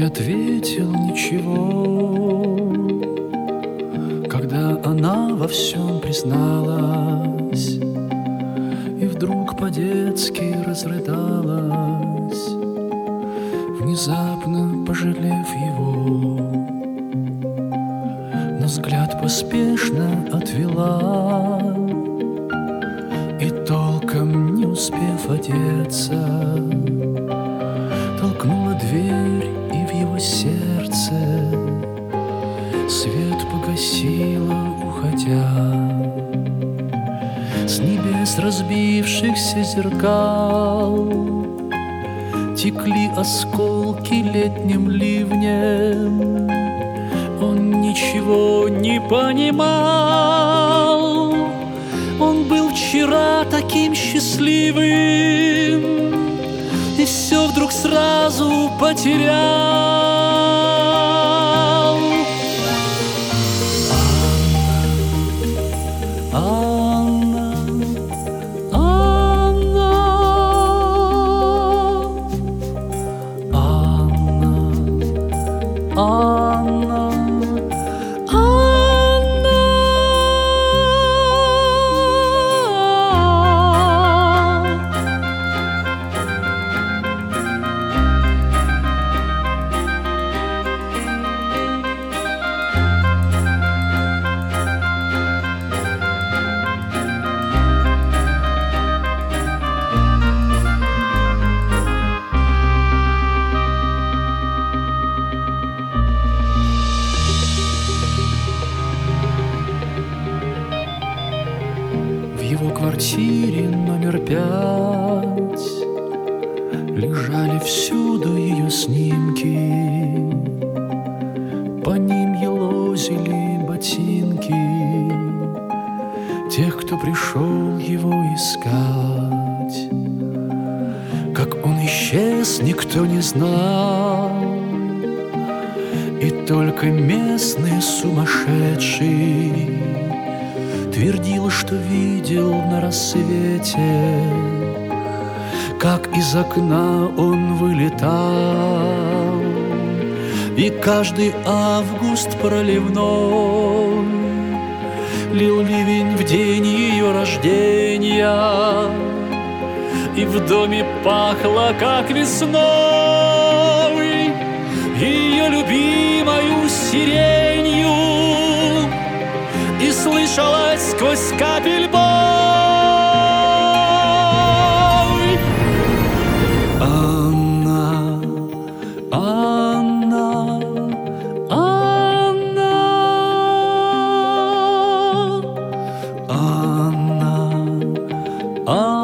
ответил ничего, когда она во всем призналась и вдруг по-детски разрыдалась, внезапно пожалев его. Но взгляд поспешно отвела и, толком не успев одеться, толкнула дверь, и в его сердце свет погасила, уходя. С небес разбившихся зеркал текли осколки летним ливнем. Он ничего не понимал. Он был вчера таким счастливым и все вдруг сразу потерял. Анна, Анна, Анна, Анна, В его квартире номер 5 лежали всюду ее снимки. По ним елозили ботинки тех, кто пришел его искать. Как он исчез, никто не знал, и только местный сумасшедший твердил, что видел на рассвете, как из окна он вылетал. И каждый август проливной лил ливень в день ее рождения, и в доме пахло, как весной, ее любимою сиренью, и слышалась сквозь капель боль. Анна, Анна, Анна, Анна, Анна.